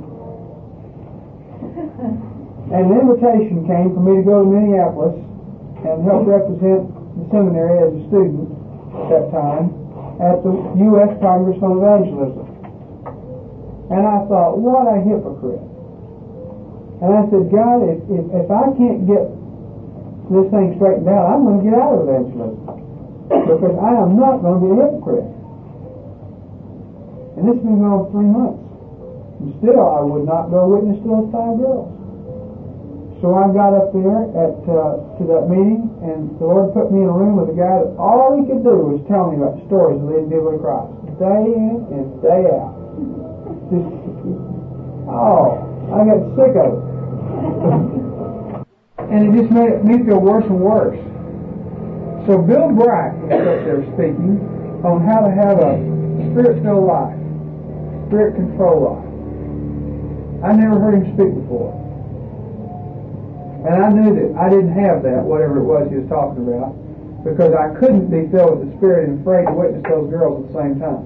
And an invitation came for me to go to Minneapolis and help represent the seminary as a student at that time at the U.S. Congress on Evangelism. And I thought, what a hypocrite. And I said, God, if I can't get this thing straightened out, I'm going to get out of evangelism. Because I am not going to be a hypocrite. And this has been going on 3 months. And still, I would not go witness to those 5 girls. So I got up there to that meeting, and the Lord put me in a room with a guy that all he could do was tell me about the stories of leading people to Christ. Day in and day out. I got sick of it. And it just made me feel worse and worse. So Bill Bright was up there speaking on how to have a spirit-filled life, spirit-controlled life. I never heard him speak before. And I knew that I didn't have that, whatever it was he was talking about, because I couldn't be filled with the Spirit and afraid to witness those girls at the same time.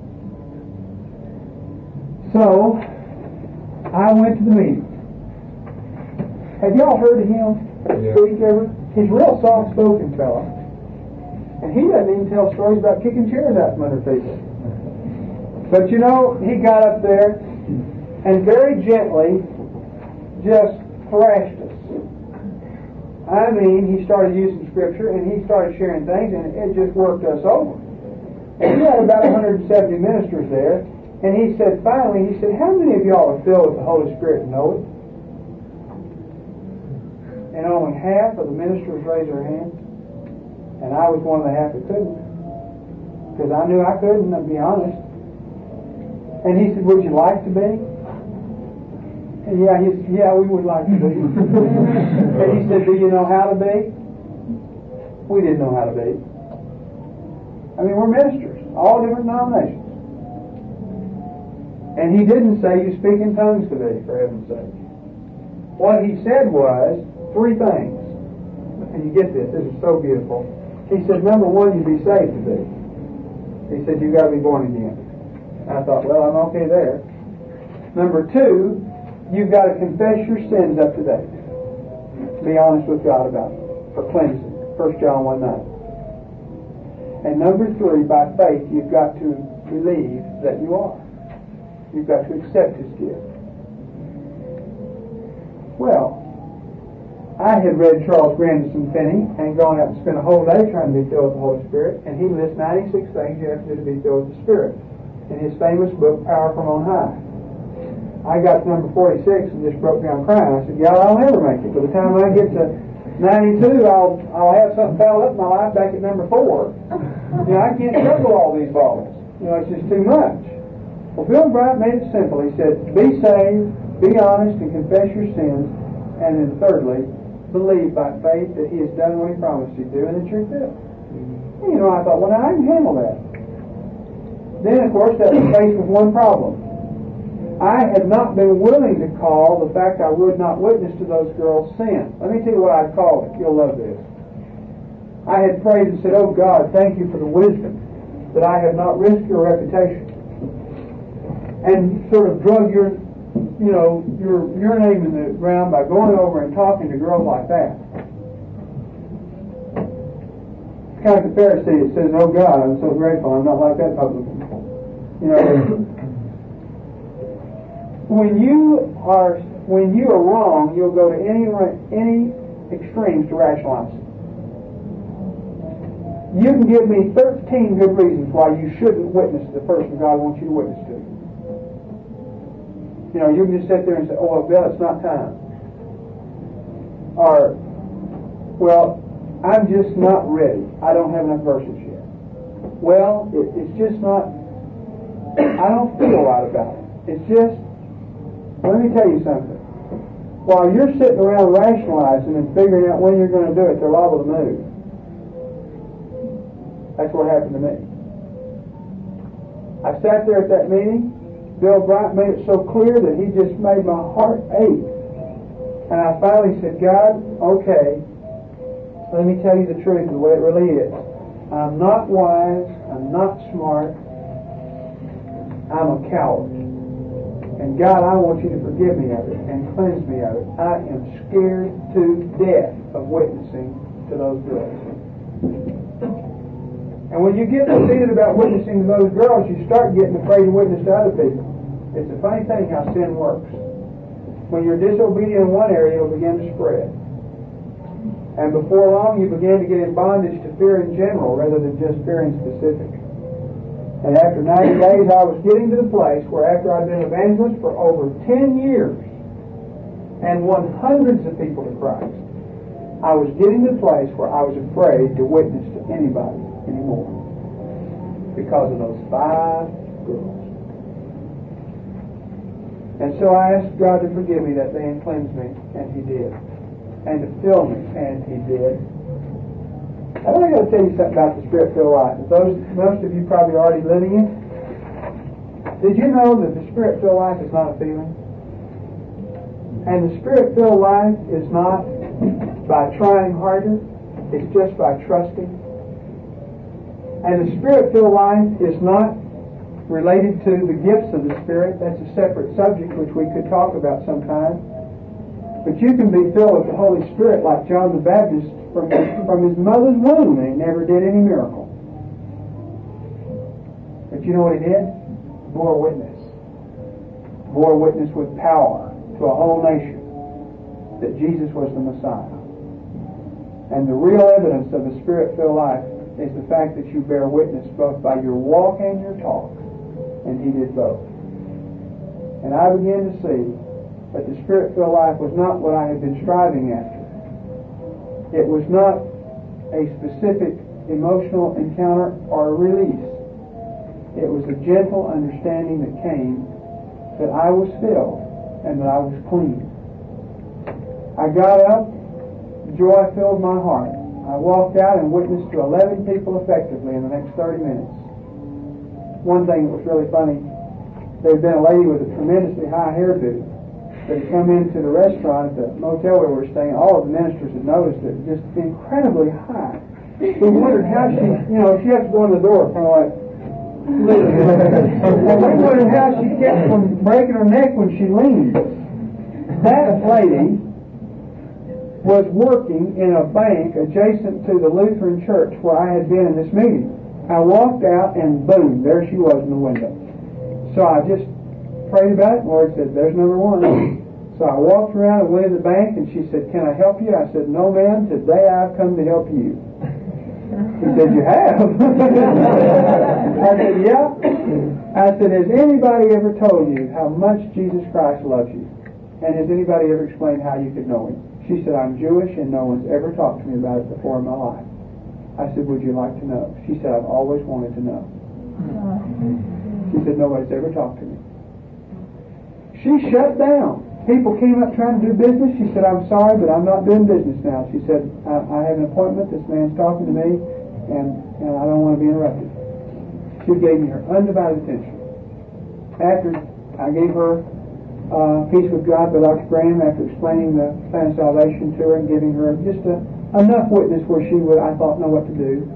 So, I went to the meeting. Have y'all heard of him speak ever? He's a real soft-spoken fella. And he doesn't even tell stories about kicking chairs out from under people. But you know, he got up there and very gently just thrashed us. I mean, he started using Scripture and he started sharing things, and it just worked us over. And he had about 170 ministers there, and he said, finally, he said, how many of y'all are filled with the Holy Spirit and know it? And only half of the ministers raised their hands. And I was one of the half that couldn't. Because I knew I couldn't, to be honest. And he said, would you like to be? And yeah, we would like to be. And he said, do you know how to be? We didn't know how to be. I mean, we're ministers, all different denominations. And he didn't say you speak in tongues to be, for heaven's sake. What he said was 3 things. And you get this is so beautiful. He said, number 1, you be saved to be. He said, you got to be born again. I thought, well, I'm okay there. Number 2, you've got to confess your sins up to date. Be honest with God about it for cleansing. 1 John 1:9. And number 3, by faith, you've got to believe that you are. You've got to accept His gift. Well, I had read Charles Grandison Finney and gone out and spent a whole day trying to be filled with the Holy Spirit, and he lists 96 things you have to do to be filled with the Spirit in his famous book, Power from On High. I got to number 46 and just broke down crying. I said, God, I'll never make it. By the time I get to 92, I'll have something fouled up in my life back at number 4. I can't juggle all these balls. It's just too much. Well, Bill Bright made it simple. He said, be saved, be honest, and confess your sins. And then thirdly, believe by faith that He has done what He promised He'd do and that you're filled. I thought, well, now I can handle that. Then, of course, that was faced with one problem. I had not been willing to call the fact I would not witness to those girls sin. Let me tell you what I'd call it. You'll love this. I had prayed and said, oh God, thank you for the wisdom that I have not risked your reputation and sort of drug your name in the ground by going over and talking to girls like that. It's kind of the Pharisee that says, oh God, I'm so grateful I'm not like that publican. When you are wrong, you'll go to any extremes to rationalize it. You can give me 13 good reasons why you shouldn't witness to the person God wants you to witness to. You can just sit there and say, oh, Bill, it's not time. Or, well, I'm just not ready. I don't have enough verses yet. Well, it's just not, I don't feel right about it. It's just, let me tell you something. While you're sitting around rationalizing and figuring out when you're going to do it, they're liable to move. That's what happened to me. I sat there at that meeting. Bill Bright made it so clear that he just made my heart ache. And I finally said, God, okay, let me tell you the truth, the way it really is. I'm not wise. I'm not smart. I'm a coward. And God, I want you to forgive me of it and cleanse me of it. I am scared to death of witnessing to those girls. And when you get conceited about witnessing to those girls, you start getting afraid to witness to other people. It's a funny thing how sin works. When you're disobedient in one area, it'll begin to spread. And before long, you begin to get in bondage to fear in general rather than just fear in specific. And after 90 days, I was getting to the place where after I'd been an evangelist for over 10 years and won hundreds of people to Christ, I was getting to the place where I was afraid to witness to anybody anymore because of those 5 girls. And so I asked God to forgive me that day and cleanse me, and He did. And to fill me, and He did. I got to tell you something about the Spirit-filled life. Most of you probably already living it. Did you know that the Spirit-filled life is not a feeling? And the Spirit-filled life is not by trying harder. It's just by trusting. And the Spirit-filled life is not related to the gifts of the Spirit. That's a separate subject which we could talk about sometime. But you can be filled with the Holy Spirit like John the Baptist from his mother's womb, and he never did any miracle. But you know what he did? Bore witness. Bore witness with power to a whole nation that Jesus was the Messiah. And the real evidence of the Spirit-filled life is the fact that you bear witness both by your walk and your talk. And he did both. And I began to see that the Spirit-filled life was not what I had been striving after. It was not a specific emotional encounter or a release. It was a gentle understanding that came that I was filled and that I was clean. I got up, joy filled my heart. I walked out and witnessed to 11 people effectively in the next 30 minutes. One thing that was really funny, there had been a lady with a tremendously high hairdo that had come into the restaurant at the motel where we were staying. All of the ministers had noticed it, just incredibly high. We wondered how she had to go in the door kind of like, and we wondered how she kept from breaking her neck when she leaned. That lady was working in a bank adjacent to the Lutheran church where I had been in this meeting. I walked out and boom, there she was in the window. So I just prayed about it. The Lord said, there's number 1. So I walked around and went to the bank, and she said, can I help you? I said, no, ma'am. Today I've come to help you. He said, you have? I said, yeah. I said, has anybody ever told you how much Jesus Christ loves you? And has anybody ever explained how you could know Him? She said, I'm Jewish and no one's ever talked to me about it before in my life. I said, would you like to know? She said, I've always wanted to know. She said, nobody's ever talked to me. She shut down. People came up trying to do business. She said, I'm sorry, but I'm not doing business now. She said, I have an appointment. This man's talking to me, and I don't want to be interrupted. She gave me her undivided attention. After I gave her Peace with God by Dr. Graham, after explaining the plan of salvation to her and giving her just enough witness where she would, I thought, know what to do.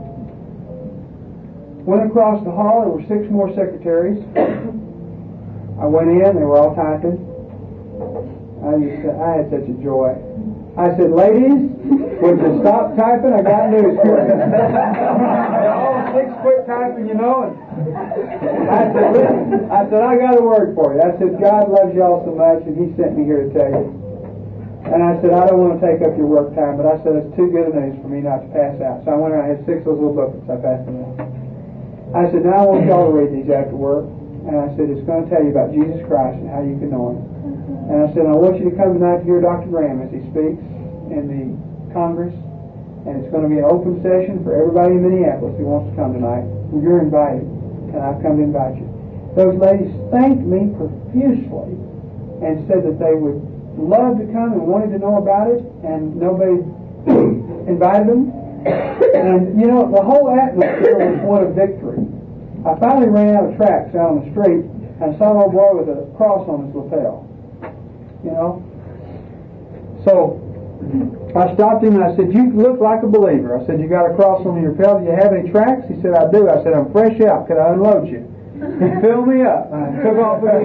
Went across the hall. There were 6 more secretaries. I went in. They were all typing. I had such a joy. I said, ladies, would you stop typing? I got news for you. They're all 6 quit typing, you know. And I said, listen, I got a word for you. I said, God loves y'all so much, and He sent me here to tell you. And I said, I don't want to take up your work time, but I said, it's too good a news for me not to pass out. So I went around, I had 6 of those little booklets. I passed them out. I said, now I want y'all to read these after work. And I said, it's going to tell you about Jesus Christ and how you can know Him. And I said, I want you to come tonight to hear Dr. Graham as he speaks in the Congress. And it's going to be an open session for everybody in Minneapolis who wants to come tonight. You're invited, and I've come to invite you. Those ladies thanked me profusely and said that they would love to come and wanted to know about it, and nobody invited them. And, you know, the whole atmosphere was one of victory. I finally ran out of tracks out on the street and saw an old boy with a cross on his lapel. You know? So I stopped him and I said, you look like a believer. I said, you got a cross on your lapel. Do you have any tracks? He said, I do. I said, I'm fresh out. Could I unload you? He filled me up. I took off with him.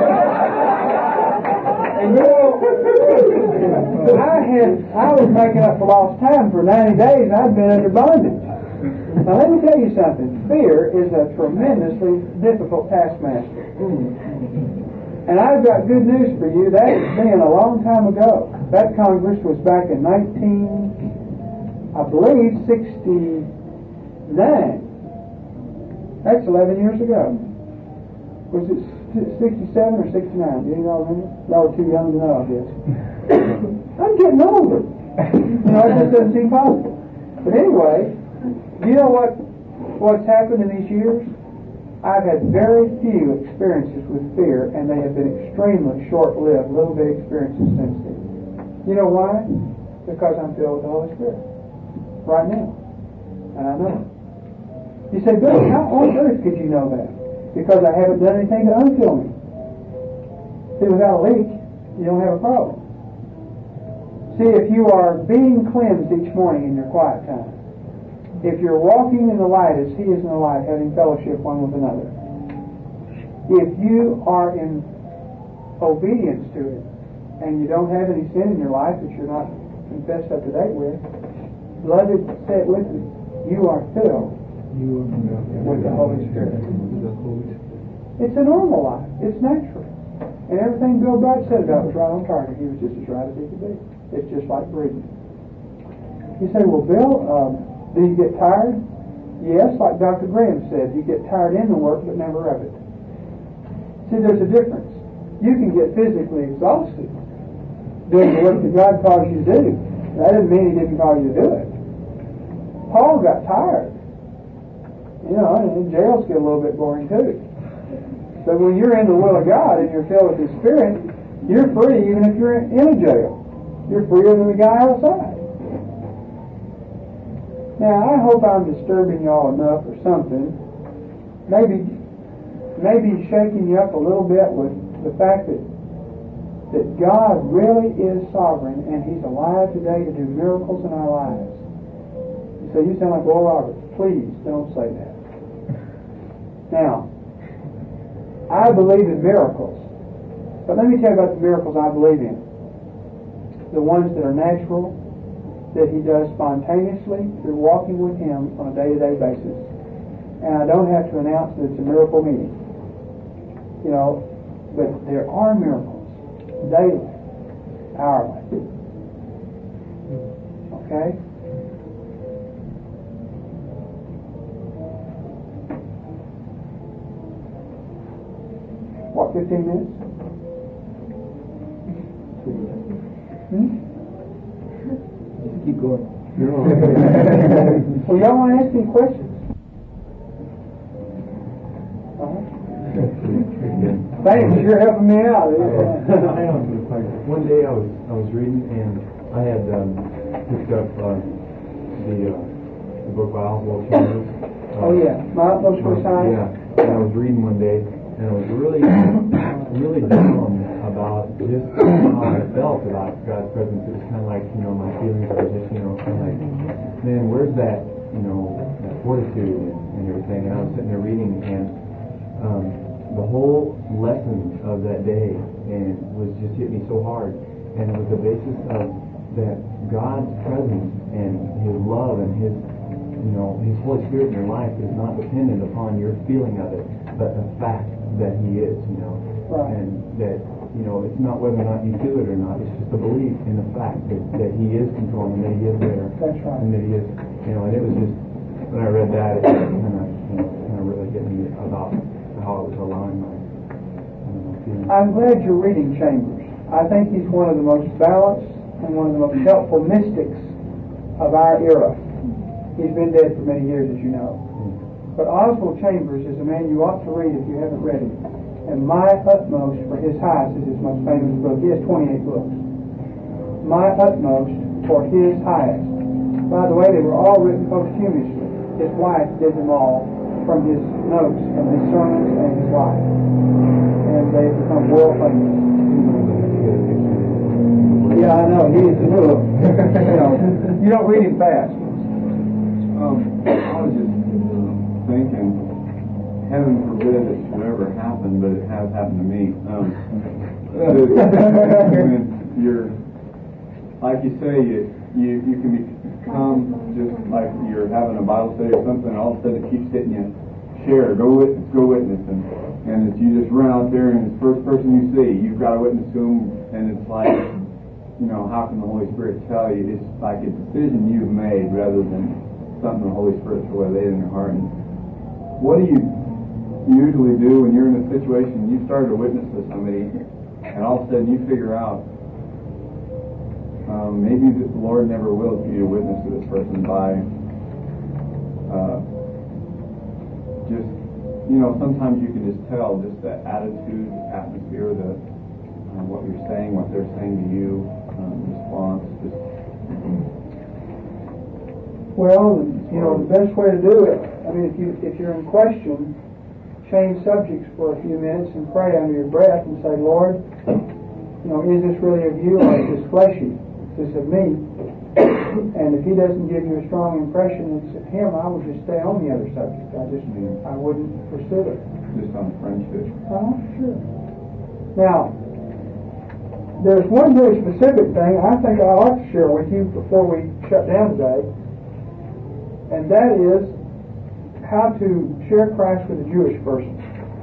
And you know, I was making up for lost time for 90 days. I'd been under bondage. Now let me tell you something. Fear is a tremendously difficult taskmaster. And I've got good news for you. That has been a long time ago. That Congress was back in 69. That's 11 years ago. Was it 67 or 69? Do you all remember? Y'all were too young to know, I guess. I'm getting older. You know, it just doesn't seem possible. But anyway, do you know what's happened in these years? I've had very few experiences with fear, and they have been extremely short-lived, little bit experiences since then. You know why? Because I'm filled with the Holy Spirit. Right now. And I know it. You say, Bill, how on earth could you know that? Because I haven't done anything to unfill me. See, without a leak, you don't have a problem. See, if you are being cleansed each morning in your quiet time, if you're walking in the light as He is in the light, having fellowship one with another, if you are in obedience to it, and you don't have any sin in your life that you're not confessed up to date with, beloved, say it with me, you are filled with the Holy Spirit. It's a normal life. It's natural. And everything Bill Bright said about it was right on target. He was just as right as he could be. It's just like breathing. You say, well, Bill, do you get tired? Yes, like Dr. Graham said, you get tired in the work but never of it. See, there's a difference. You can get physically exhausted doing the work that God calls you to do. That doesn't mean He didn't call you to do it. Paul got tired. You know, and jails get a little bit boring too. But when you're in the will of God and you're filled with His Spirit, you're free even if you're in a jail. You're freer than the guy outside. Now, I hope I'm disturbing y'all enough or something. Maybe shaking you up a little bit with the fact that God really is sovereign and He's alive today to do miracles in our lives. So you sound like Oral Roberts. Please don't say that. Now, I believe in miracles. But let me tell you about the miracles I believe in. The ones that are natural, that He does spontaneously through walking with Him on a day-to-day basis. And I don't have to announce that it's a miracle meeting. You know, but there are miracles daily, hourly. Okay? what, 15 minutes? Keep going. Well, y'all want to ask me questions? Thanks, you're helping me out. One day I was reading, and I had picked up the book by Oswald Chambers. Oh yeah, My Utmost for Science. Yeah, and I was reading one day, and I was really down about just how I felt about God's presence. It was kind of like, my feelings were just, kind of like, man, where's that, that fortitude and everything. And I was sitting there reading, and the whole lesson of that day and was just hit me so hard, and it was the basis of that God's presence and His love and His Holy Spirit in your life is not dependent upon your feeling of it, but the fact that He is, Right. And that it's not whether or not you feel it or not. It's just a belief in the fact that He is controlling, and that He is there. That's right. And that He is, and it was just, when I read that, it kind of really hit me about how it was allowing my feelings. I'm glad you're reading Chambers. I think he's one of the most balanced and one of the most helpful mystics of our era. He's been dead for many years, as you know. But Oswald Chambers is a man you ought to read if you haven't read him. And My Utmost for His Highest is his most famous book. He has 28 books. My Utmost for His Highest. By the way, they were all written posthumously. His wife did them all from his notes, from his sermons and his life. And they've become world famous. Yeah, I know. He is a book. You don't read him fast. I was just thinking, heaven forbid it should ever happen, but it has happened to me. You're, like you say, you can become just like you're having a Bible study or something, and all of a sudden it keeps hitting you. Share, go witness, and if you just run out there and it's the first person you see, you've got to witness to them, and it's like, how can the Holy Spirit tell you? It's like a decision you've made rather than something the Holy Spirit's really laid in your heart. And what do you usually do when you're in a situation you started to witness to somebody, and all of a sudden you figure out maybe the Lord never willed for you to witness to this person by just, sometimes you can just tell just the attitude, atmosphere, the what you're saying, what they're saying to you, response. Just Well, the best way to do it, if you're in question, change subjects for a few minutes and pray under your breath and say, Lord, is this really of you, or is this fleshy? Is this of me? And if He doesn't give you a strong impression it's of Him, I would just stay on the other subject. I wouldn't pursue it. just on friendship. Sure. Now, there's one very specific thing I think I ought to share with you before we shut down today, and that is how to share Christ with a Jewish person.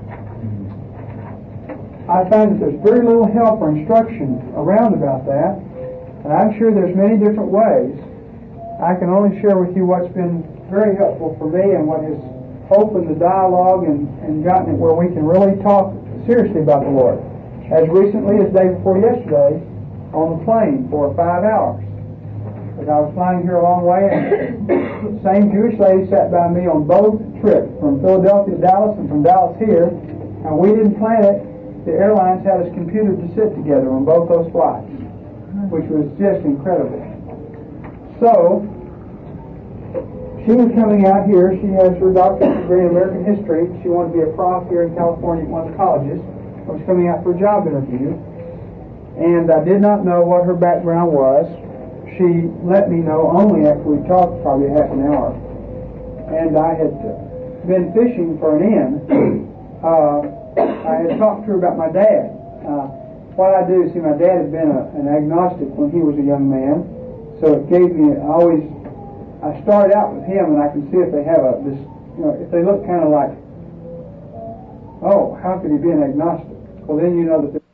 I find that there's very little help or instruction around about that, and I'm sure there's many different ways. I can only share with you what's been very helpful for me and what has opened the dialogue and gotten it where we can really talk seriously about the Lord. As recently as day before yesterday, on the plane for 5 hours. Because I was flying here a long way, and the same Jewish lady sat by me on both trips, from Philadelphia to Dallas and from Dallas here, and we didn't plan it. The airlines had us computed to sit together on both those flights, which was just incredible. So, she was coming out here. She has her doctorate degree in American history. She wanted to be a prof here in California at one of the colleges. I was coming out for a job interview, and I did not know what her background was. She let me know only after we talked probably half an hour. And I had been fishing for an inn. I had talked to her about my dad. What I do, my dad had been an agnostic when he was a young man, so it gave me, I started out with him, and I can see if they have if they look kind of like, oh, how could he be an agnostic? Well, then you know that